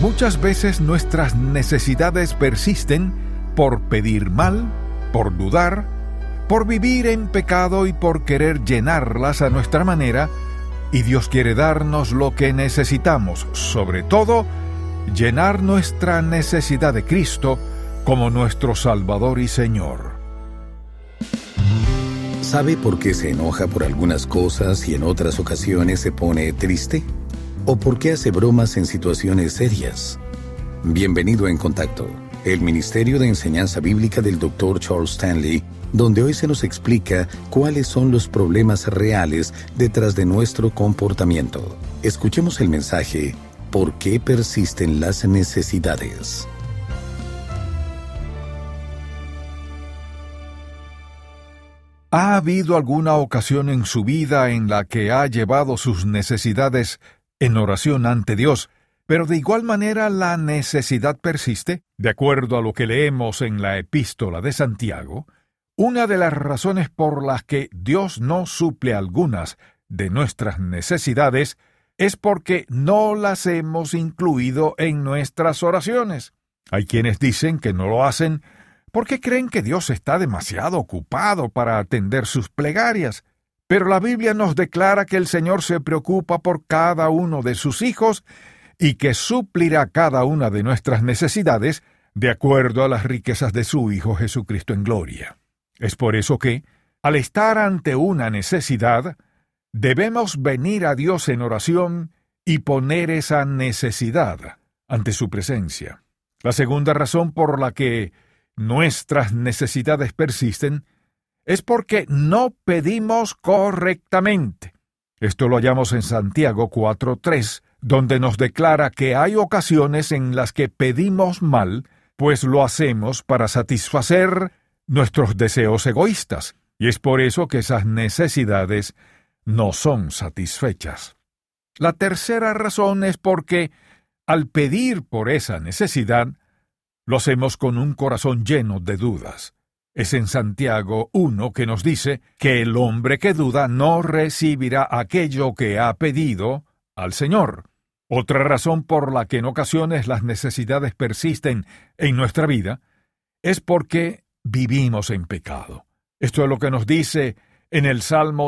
Muchas veces nuestras necesidades persisten por pedir mal, por dudar, por vivir en pecado y por querer llenarlas a nuestra manera, y Dios quiere darnos lo que necesitamos, sobre todo, llenar nuestra necesidad de Cristo como nuestro Salvador y Señor. ¿Sabe por qué se enoja por algunas cosas y en otras ocasiones se pone triste? ¿O por qué hace bromas en situaciones serias? Bienvenido a En Contacto, el Ministerio de Enseñanza Bíblica del Dr. Charles Stanley, donde hoy se nos explica cuáles son los problemas reales detrás de nuestro comportamiento. Escuchemos el mensaje, ¿por qué persisten las necesidades? ¿Ha habido alguna ocasión en su vida en la que ha llevado sus necesidades en oración ante Dios, pero de igual manera la necesidad persiste? De acuerdo a lo que leemos en la Epístola de Santiago, una de las razones por las que Dios no suple algunas de nuestras necesidades es porque no las hemos incluido en nuestras oraciones. Hay quienes dicen que no lo hacen porque creen que Dios está demasiado ocupado para atender sus plegarias. Pero la Biblia nos declara que el Señor se preocupa por cada uno de sus hijos y que suplirá cada una de nuestras necesidades de acuerdo a las riquezas de su Hijo Jesucristo en gloria. Es por eso que, al estar ante una necesidad, debemos venir a Dios en oración y poner esa necesidad ante su presencia. La segunda razón por la que nuestras necesidades persisten es porque no pedimos correctamente. Esto lo hallamos en Santiago 4:3, donde nos declara que hay ocasiones en las que pedimos mal, pues lo hacemos para satisfacer nuestros deseos egoístas, y es por eso que esas necesidades no son satisfechas. La tercera razón es porque, al pedir por esa necesidad, lo hacemos con un corazón lleno de dudas. Es en Santiago 1 que nos dice que el hombre que duda no recibirá aquello que ha pedido al Señor. Otra razón por la que en ocasiones las necesidades persisten en nuestra vida es porque vivimos en pecado. Esto es lo que nos dice en el Salmo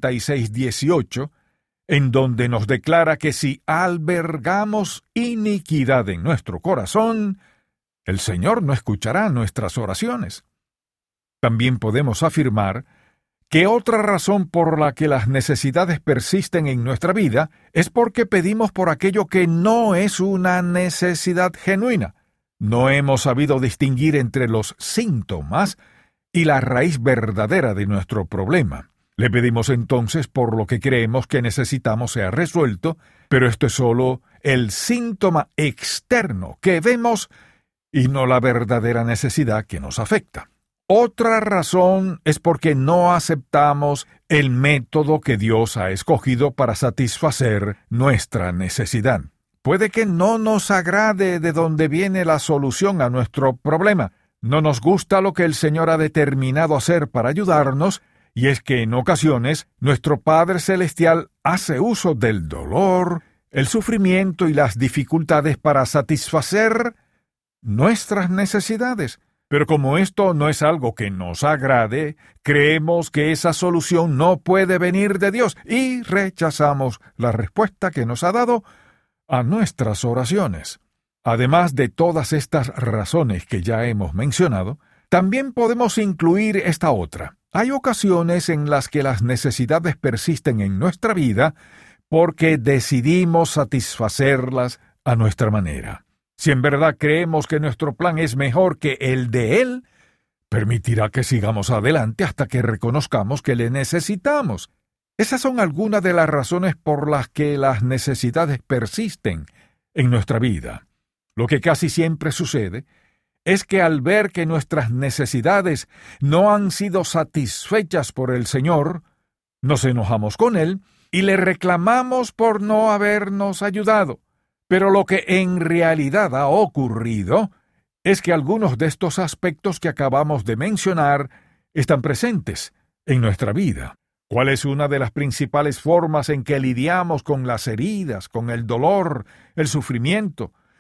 66:18, en donde nos declara que si albergamos iniquidad en nuestro corazón, el Señor no escuchará nuestras oraciones. También podemos afirmar que otra razón por la que las necesidades persisten en nuestra vida es porque pedimos por aquello que no es una necesidad genuina. No hemos sabido distinguir entre los síntomas y la raíz verdadera de nuestro problema. Le pedimos entonces por lo que creemos que necesitamos sea resuelto, pero esto es solo el síntoma externo que vemos y no la verdadera necesidad que nos afecta. Otra razón es porque no aceptamos el método que Dios ha escogido para satisfacer nuestra necesidad. Puede que no nos agrade de dónde viene la solución a nuestro problema. No nos gusta lo que el Señor ha determinado hacer para ayudarnos, y es que en ocasiones nuestro Padre Celestial hace uso del dolor, el sufrimiento y las dificultades para satisfacer nuestras necesidades. Pero como esto no es algo que nos agrade, creemos que esa solución no puede venir de Dios y rechazamos la respuesta que nos ha dado a nuestras oraciones. Además de todas estas razones que ya hemos mencionado, también podemos incluir esta otra. Hay ocasiones en las que las necesidades persisten en nuestra vida porque decidimos satisfacerlas a nuestra manera. Si en verdad creemos que nuestro plan es mejor que el de Él, permitirá que sigamos adelante hasta que reconozcamos que le necesitamos. Esas son algunas de las razones por las que las necesidades persisten en nuestra vida. Lo que casi siempre sucede es que al ver que nuestras necesidades no han sido satisfechas por el Señor, nos enojamos con Él y le reclamamos por no habernos ayudado. Pero lo que en realidad ha ocurrido es que algunos de estos aspectos que acabamos de mencionar están presentes en nuestra vida. ¿Cuál es una de las principales formas en que lidiamos con las heridas, con el dolor, el sufrimiento,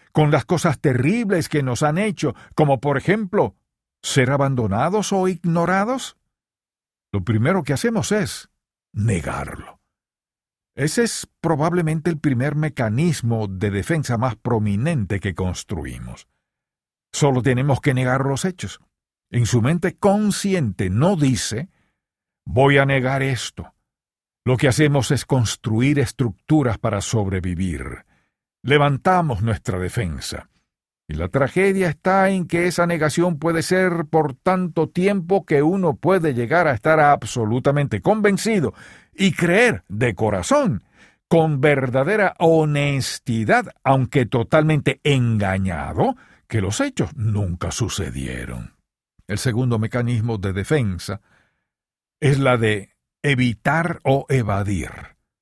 con las cosas terribles que nos han hecho, como por ejemplo, ser abandonados o ignorados? Lo primero que hacemos es negarlo. Ese es probablemente el primer mecanismo de defensa más prominente que construimos. Solo tenemos que negar los hechos. En su mente consciente no dice, voy a negar esto. Lo que hacemos es construir estructuras para sobrevivir. Levantamos nuestra defensa. Y la tragedia está en que esa negación puede ser por tanto tiempo que uno puede llegar a estar absolutamente convencido y creer de corazón, con verdadera honestidad, aunque totalmente engañado, que los hechos nunca sucedieron. El segundo mecanismo de defensa es la de evitar o evadir.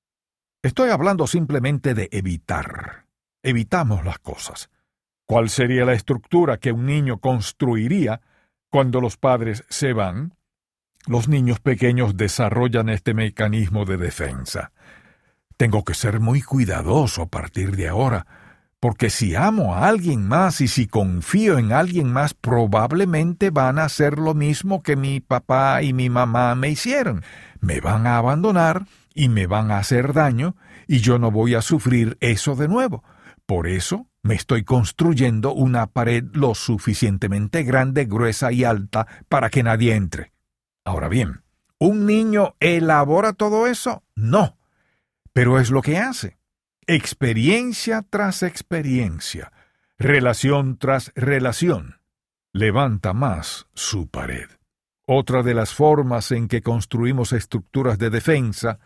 Estoy hablando simplemente de evitar. Evitamos las cosas. ¿Cuál sería la estructura que un niño construiría cuando los padres se van? Los niños pequeños desarrollan este mecanismo de defensa. Tengo que ser muy cuidadoso a partir de ahora, porque si amo a alguien más y si confío en alguien más, probablemente van a hacer lo mismo que mi papá y mi mamá me hicieron. Me van a abandonar y me van a hacer daño, y yo no voy a sufrir eso de nuevo. Por eso me estoy construyendo una pared lo suficientemente grande, gruesa y alta para que nadie entre. Ahora bien, ¿un niño elabora todo eso? No. Pero es lo que hace. Experiencia tras experiencia, relación tras relación, levanta más su pared. Otra de las formas en que construimos estructuras de defensa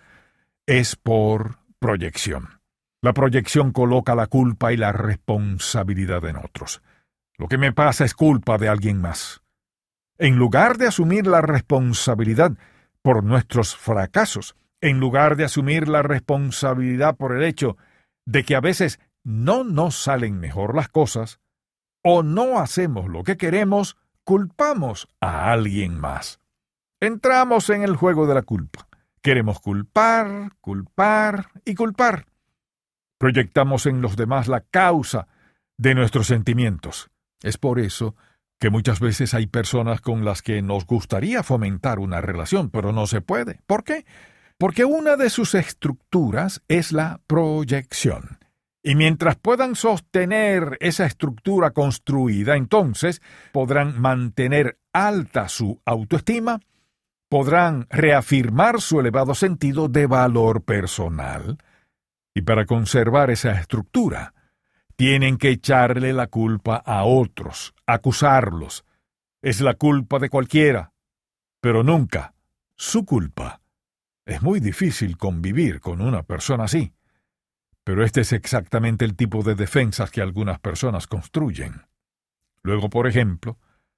es por proyección. La proyección coloca la culpa y la responsabilidad en otros. Lo que me pasa es culpa de alguien más. En lugar de asumir la responsabilidad por nuestros fracasos, en lugar de asumir la responsabilidad por el hecho de que a veces no nos salen mejor las cosas, o no hacemos lo que queremos, culpamos a alguien más. Entramos en el juego de la culpa. Queremos culpar, culpar y culpar. Proyectamos en los demás la causa de nuestros sentimientos. Es por eso que muchas veces hay personas con las que nos gustaría fomentar una relación, pero no se puede. ¿Por qué? Porque una de sus estructuras es la proyección. Y mientras puedan sostener esa estructura construida, entonces podrán mantener alta su autoestima, podrán reafirmar su elevado sentido de valor personal. Y para conservar esa estructura, tienen que echarle la culpa a otros, acusarlos. Es la culpa de cualquiera, pero nunca su culpa. Es muy difícil convivir con una persona así, pero este es exactamente el tipo de defensas que algunas personas construyen. Luego, por ejemplo,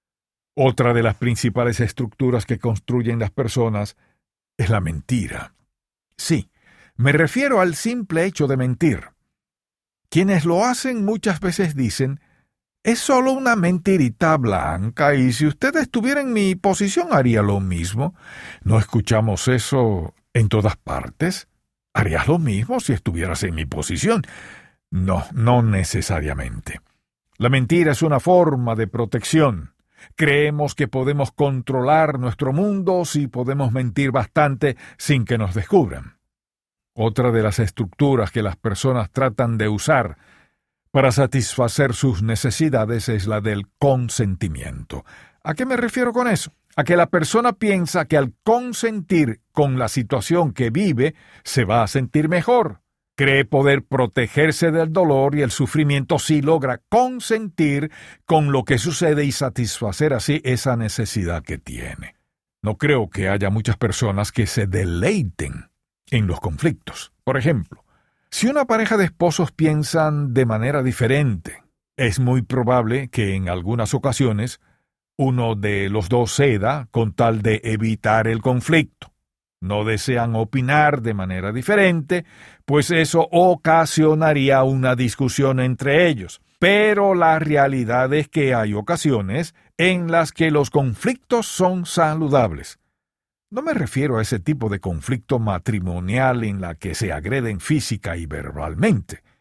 otra de las principales estructuras que construyen las personas es la mentira. Sí, me refiero al simple hecho de mentir. Quienes lo hacen muchas veces dicen, es solo una mentirita blanca y si usted estuviera en mi posición haría lo mismo. ¿No escuchamos eso en todas partes? ¿Harías lo mismo si estuvieras en mi posición? No, no necesariamente. La mentira es una forma de protección. Creemos que podemos controlar nuestro mundo si podemos mentir bastante sin que nos descubran. Otra de las estructuras que las personas tratan de usar para satisfacer sus necesidades es la del consentimiento. ¿A qué me refiero con eso? A que la persona piensa que al consentir con la situación que vive, se va a sentir mejor. Cree poder protegerse del dolor y el sufrimiento si logra consentir con lo que sucede y satisfacer así esa necesidad que tiene. No creo que haya muchas personas que se deleiten en los conflictos. Por ejemplo, si una pareja de esposos piensan de manera diferente, es muy probable que en algunas ocasiones uno de los dos ceda con tal de evitar el conflicto. No desean opinar de manera diferente, pues eso ocasionaría una discusión entre ellos. Pero la realidad es que hay ocasiones en las que los conflictos son saludables. No me refiero a ese tipo de conflicto matrimonial en la que se agreden física y verbalmente,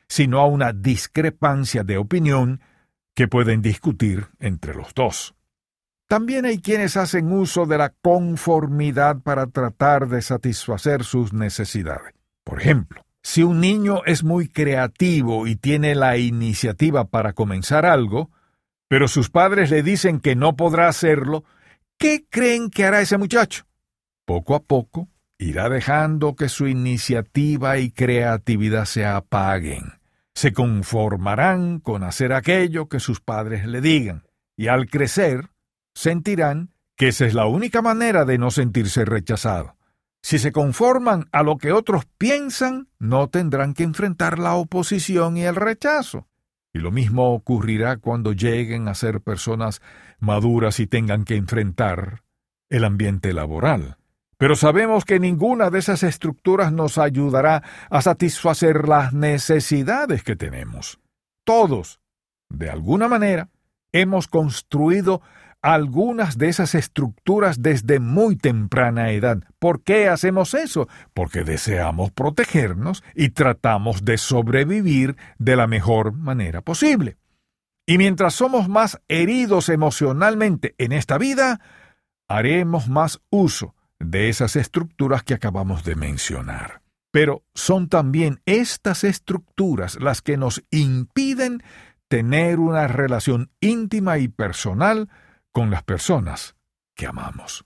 sino a una discrepancia de opinión que pueden discutir entre los dos. También hay quienes hacen uso de la conformidad para tratar de satisfacer sus necesidades. Por ejemplo, si un niño es muy creativo y tiene la iniciativa para comenzar algo, pero sus padres le dicen que no podrá hacerlo, ¿qué creen que hará ese muchacho? Poco a poco, irá dejando que su iniciativa y creatividad se apaguen. Se conformarán con hacer aquello que sus padres le digan, y al crecer, sentirán que esa es la única manera de no sentirse rechazado. Si se conforman a lo que otros piensan, no tendrán que enfrentar la oposición y el rechazo. Y lo mismo ocurrirá cuando lleguen a ser personas maduras y tengan que enfrentar el ambiente laboral. Pero sabemos que ninguna de esas estructuras nos ayudará a satisfacer las necesidades que tenemos. Todos, de alguna manera, hemos construido algunas de esas estructuras desde muy temprana edad. ¿Por qué hacemos eso? Porque deseamos protegernos y tratamos de sobrevivir de la mejor manera posible. Y mientras somos más heridos emocionalmente en esta vida, haremos más uso de esas estructuras que acabamos de mencionar. Pero son también estas estructuras las que nos impiden tener una relación íntima y personal con las personas que amamos.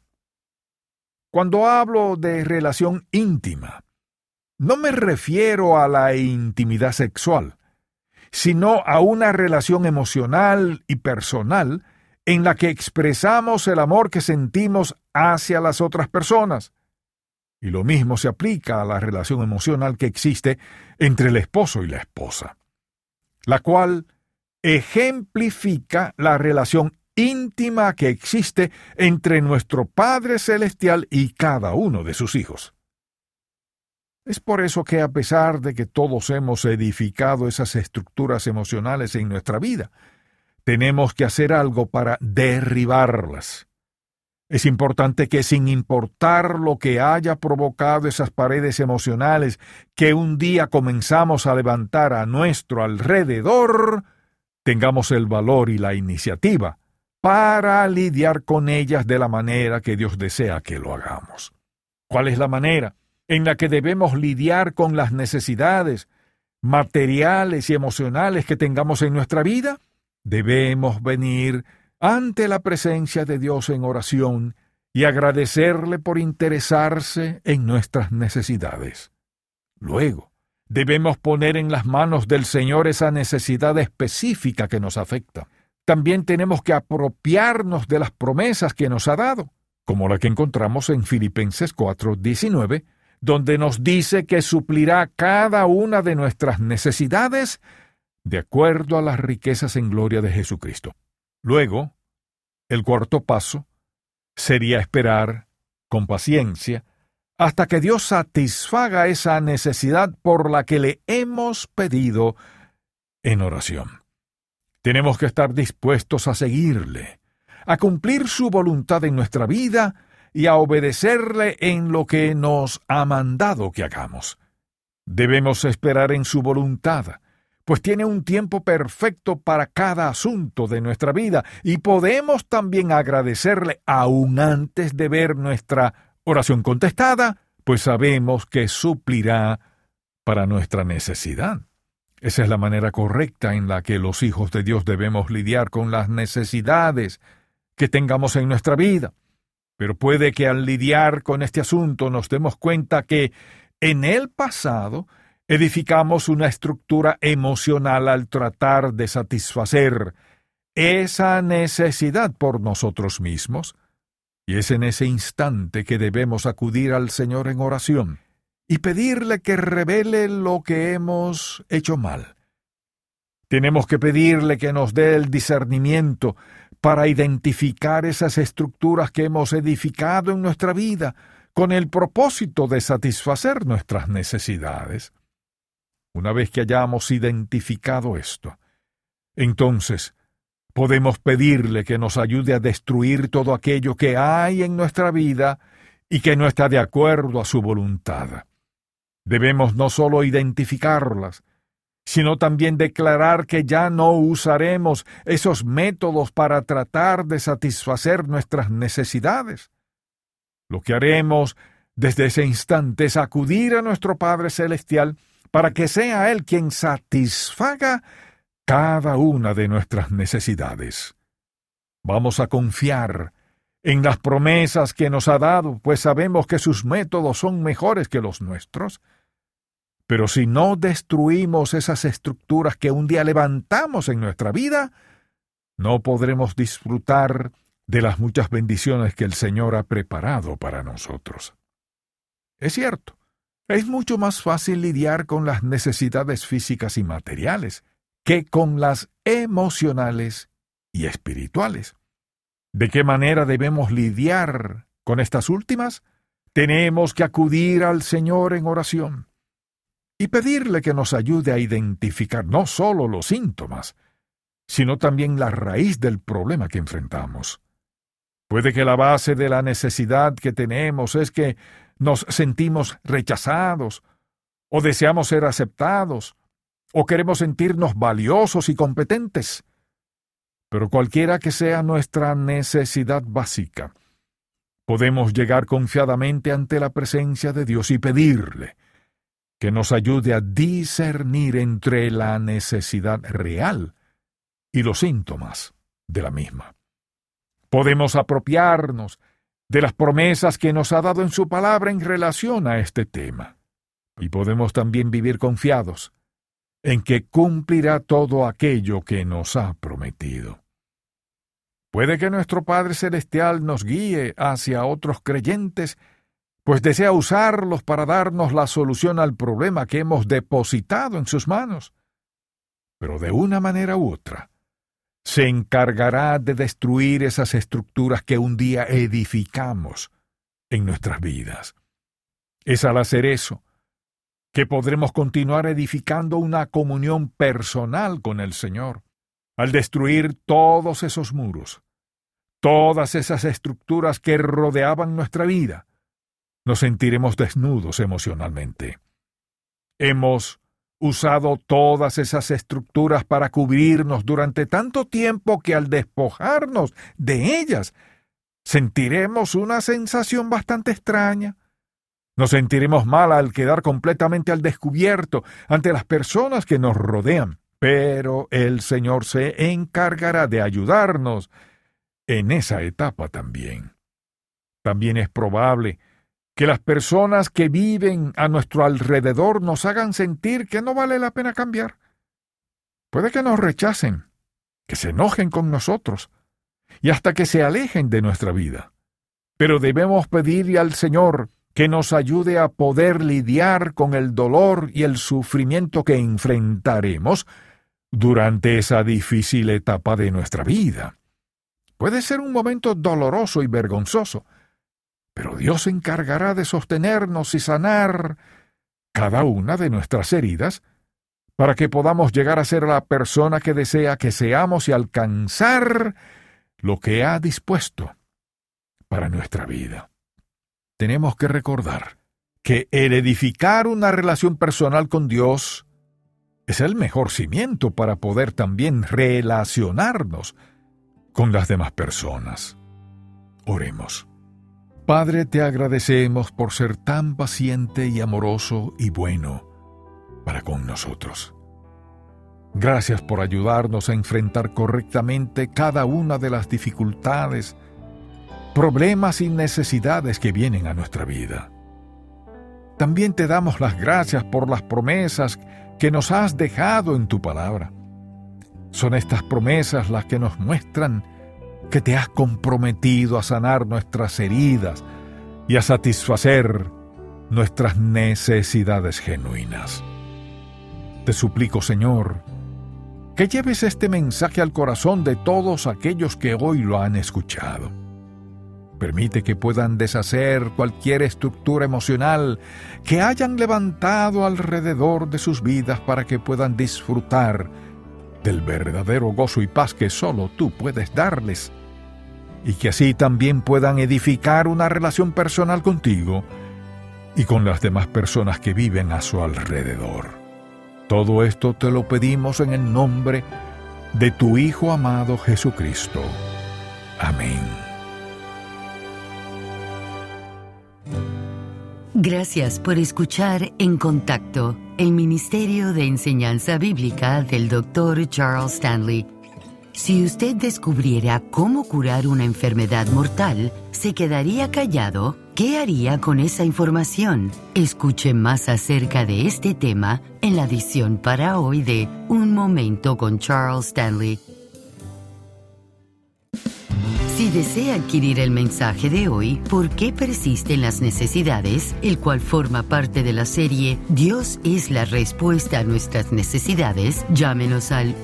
Cuando hablo de relación íntima, no me refiero a la intimidad sexual, sino a una relación emocional y personal en la que expresamos el amor que sentimos hacia las otras personas. Y lo mismo se aplica a la relación emocional que existe entre el esposo y la esposa, la cual ejemplifica la relación íntima que existe entre nuestro Padre Celestial y cada uno de sus hijos. Es por eso que a pesar de que todos hemos edificado esas estructuras emocionales en nuestra vida, tenemos que hacer algo para derribarlas. Es importante que sin importar lo que haya provocado esas paredes emocionales que un día comenzamos a levantar a nuestro alrededor, tengamos el valor y la iniciativa para lidiar con ellas de la manera que Dios desea que lo hagamos. ¿Cuál es la manera en la que debemos lidiar con las necesidades materiales y emocionales que tengamos en nuestra vida? Debemos venir ante la presencia de Dios en oración y agradecerle por interesarse en nuestras necesidades. Luego, debemos poner en las manos del Señor esa necesidad específica que nos afecta. También tenemos que apropiarnos de las promesas que nos ha dado, como la que encontramos en Filipenses 4:19, donde nos dice que suplirá cada una de nuestras necesidades de acuerdo a las riquezas en gloria de Jesucristo. Luego, el cuarto paso sería esperar con paciencia hasta que Dios satisfaga esa necesidad por la que le hemos pedido en oración. Tenemos que estar dispuestos a seguirle, a cumplir su voluntad en nuestra vida y a obedecerle en lo que nos ha mandado que hagamos. Debemos esperar en su voluntad, pues tiene un tiempo perfecto para cada asunto de nuestra vida, y podemos también agradecerle aún antes de ver nuestra oración contestada, pues sabemos que suplirá para nuestra necesidad. Esa es la manera correcta en la que los hijos de Dios debemos lidiar con las necesidades que tengamos en nuestra vida. Pero puede que al lidiar con este asunto nos demos cuenta que en el pasado edificamos una estructura emocional al tratar de satisfacer esa necesidad por nosotros mismos, y es en ese instante que debemos acudir al Señor en oración y pedirle que revele lo que hemos hecho mal. Tenemos que pedirle que nos dé el discernimiento para identificar esas estructuras que hemos edificado en nuestra vida con el propósito de satisfacer nuestras necesidades. Una vez que hayamos identificado esto, entonces podemos pedirle que nos ayude a destruir todo aquello que hay en nuestra vida y que no está de acuerdo a su voluntad. Debemos no solo identificarlas, sino también declarar que ya no usaremos esos métodos para tratar de satisfacer nuestras necesidades. Lo que haremos desde ese instante es acudir a nuestro Padre Celestial para que sea Él quien satisfaga cada una de nuestras necesidades. Vamos a confiar en las promesas que nos ha dado, pues sabemos que sus métodos son mejores que los nuestros. Pero si no destruimos esas estructuras que un día levantamos en nuestra vida, no podremos disfrutar de las muchas bendiciones que el Señor ha preparado para nosotros. Es cierto, es mucho más fácil lidiar con las necesidades físicas y materiales que con las emocionales y espirituales. ¿De qué manera debemos lidiar con estas últimas? Tenemos que acudir al Señor en oración y pedirle que nos ayude a identificar no solo los síntomas, sino también la raíz del problema que enfrentamos. Puede que la base de la necesidad que tenemos es que nos sentimos rechazados, o deseamos ser aceptados, o queremos sentirnos valiosos y competentes. Pero cualquiera que sea nuestra necesidad básica, podemos llegar confiadamente ante la presencia de Dios y pedirle que nos ayude a discernir entre la necesidad real y los síntomas de la misma. Podemos apropiarnos de las promesas que nos ha dado en su palabra en relación a este tema. Y podemos también vivir confiados en que cumplirá todo aquello que nos ha prometido. Puede que nuestro Padre Celestial nos guíe hacia otros creyentes, pues desea usarlos para darnos la solución al problema que hemos depositado en sus manos. Pero de una manera u otra, se encargará de destruir esas estructuras que un día edificamos en nuestras vidas. Es al hacer eso que podremos continuar edificando una comunión personal con el Señor. Al destruir todos esos muros, todas esas estructuras que rodeaban nuestra vida, nos sentiremos desnudos emocionalmente. Hemos usado todas esas estructuras para cubrirnos durante tanto tiempo que al despojarnos de ellas, sentiremos una sensación bastante extraña. Nos sentiremos mal al quedar completamente al descubierto ante las personas que nos rodean, pero el Señor se encargará de ayudarnos en esa etapa también. También es probable que las personas que viven a nuestro alrededor nos hagan sentir que no vale la pena cambiar. Puede que nos rechacen, que se enojen con nosotros, y hasta que se alejen de nuestra vida. Pero debemos pedirle al Señor que nos ayude a poder lidiar con el dolor y el sufrimiento que enfrentaremos durante esa difícil etapa de nuestra vida. Puede ser un momento doloroso y vergonzoso, pero Dios se encargará de sostenernos y sanar cada una de nuestras heridas para que podamos llegar a ser la persona que desea que seamos y alcanzar lo que ha dispuesto para nuestra vida. Tenemos que recordar que el edificar una relación personal con Dios es el mejor cimiento para poder también relacionarnos con las demás personas. Oremos. Padre, te agradecemos por ser tan paciente y amoroso y bueno para con nosotros. Gracias por ayudarnos a enfrentar correctamente cada una de las dificultades, problemas y necesidades que vienen a nuestra vida. También te damos las gracias por las promesas que nos has dejado en tu palabra. Son estas promesas las que nos muestran que te has comprometido a sanar nuestras heridas y a satisfacer nuestras necesidades genuinas. Te suplico, Señor, que lleves este mensaje al corazón de todos aquellos que hoy lo han escuchado. Permite que puedan deshacer cualquier estructura emocional que hayan levantado alrededor de sus vidas para que puedan disfrutar del verdadero gozo y paz que solo tú puedes darles, y que así también puedan edificar una relación personal contigo y con las demás personas que viven a su alrededor. Todo esto te lo pedimos en el nombre de tu Hijo amado Jesucristo. Amén. Gracias por escuchar En Contacto, el Ministerio de Enseñanza Bíblica del Dr. Charles Stanley. Si usted descubriera cómo curar una enfermedad mortal, ¿se quedaría callado? ¿Qué haría con esa información? Escuche más acerca de este tema en la edición para hoy de Un Momento con Charles Stanley. Si desea adquirir el mensaje de hoy, ¿Por qué persisten las necesidades?, el cual forma parte de la serie Dios es la respuesta a nuestras necesidades, llámenos al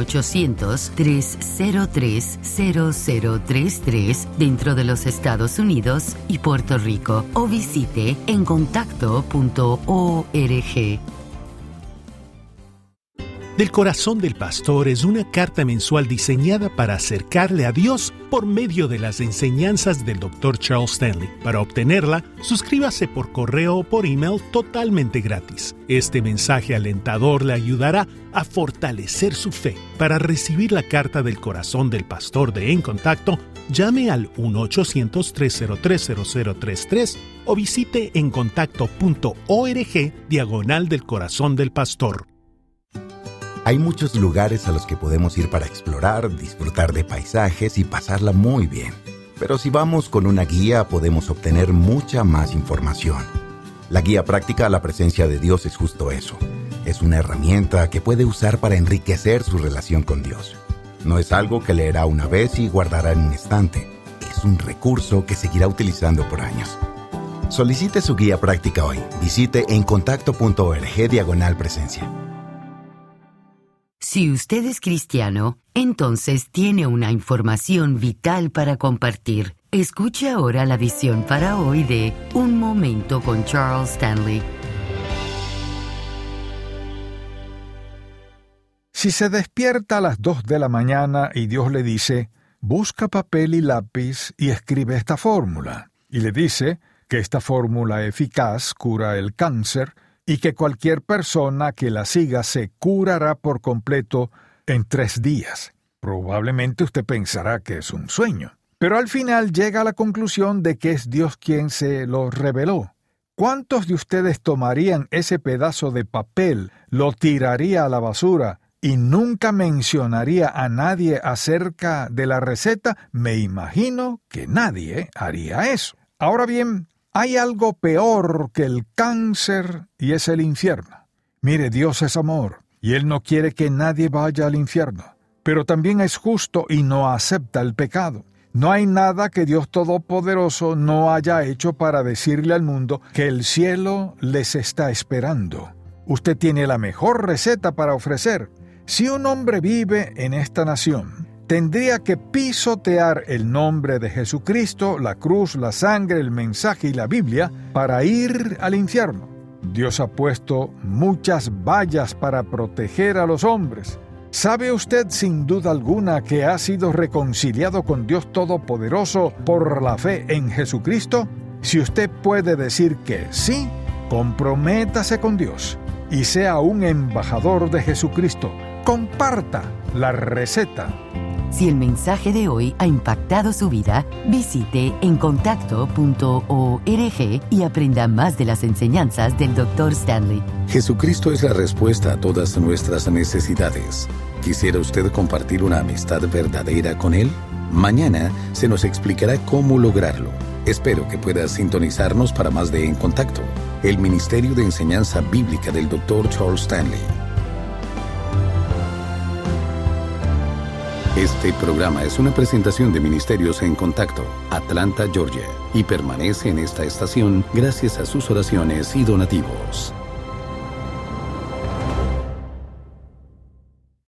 1-800-303-0033 dentro de los Estados Unidos y Puerto Rico, o visite encontacto.org. Del Corazón del Pastor es una carta mensual diseñada para acercarle a Dios por medio de las enseñanzas del Dr. Charles Stanley. Para obtenerla, suscríbase por correo o por email totalmente gratis. Este mensaje alentador le ayudará a fortalecer su fe. Para recibir la carta del Corazón del Pastor de En Contacto, llame al 1-800-303-0033 o visite encontacto.org /del Corazón del Pastor. Hay muchos lugares a los que podemos ir para explorar, disfrutar de paisajes y pasarla muy bien. Pero si vamos con una guía, podemos obtener mucha más información. La guía práctica a la presencia de Dios es justo eso. Es una herramienta que puede usar para enriquecer su relación con Dios. No es algo que leerá una vez y guardará en un estante. Es un recurso que seguirá utilizando por años. Solicite su guía práctica hoy. Visite encontacto.org /presencia. Si usted es cristiano, entonces tiene una información vital para compartir. Escuche ahora la edición para hoy de Un Momento con Charles Stanley. Si se despierta a las 2 de la mañana y Dios le dice, busca papel y lápiz y escribe esta fórmula, y le dice que esta fórmula eficaz cura el cáncer, y que cualquier persona que la siga se curará por completo en 3 días. Probablemente usted pensará que es un sueño, pero al final llega a la conclusión de que es Dios quien se lo reveló. ¿Cuántos de ustedes tomarían ese pedazo de papel, lo tiraría a la basura y nunca mencionaría a nadie acerca de la receta? Me imagino que nadie haría eso. Ahora bien, hay algo peor que el cáncer y es el infierno. Mire, Dios es amor y Él no quiere que nadie vaya al infierno, pero también es justo y no acepta el pecado. No hay nada que Dios Todopoderoso no haya hecho para decirle al mundo que el cielo les está esperando. Usted tiene la mejor receta para ofrecer. Si un hombre vive en esta nación, tendría que pisotear el nombre de Jesucristo, la cruz, la sangre, el mensaje y la Biblia para ir al infierno. Dios ha puesto muchas vallas para proteger a los hombres. ¿Sabe usted sin duda alguna que ha sido reconciliado con Dios Todopoderoso por la fe en Jesucristo? Si usted puede decir que sí, comprométase con Dios y sea un embajador de Jesucristo. Comparta la receta. Si el mensaje de hoy ha impactado su vida, visite encontacto.org y aprenda más de las enseñanzas del Dr. Stanley. Jesucristo es la respuesta a todas nuestras necesidades. ¿Quisiera usted compartir una amistad verdadera con Él? Mañana se nos explicará cómo lograrlo. Espero que pueda sintonizarnos para más de En Contacto, el Ministerio de Enseñanza Bíblica del Dr. Charles Stanley. Este programa es una presentación de Ministerios En Contacto, Atlanta, Georgia, y permanece en esta estación gracias a sus oraciones y donativos.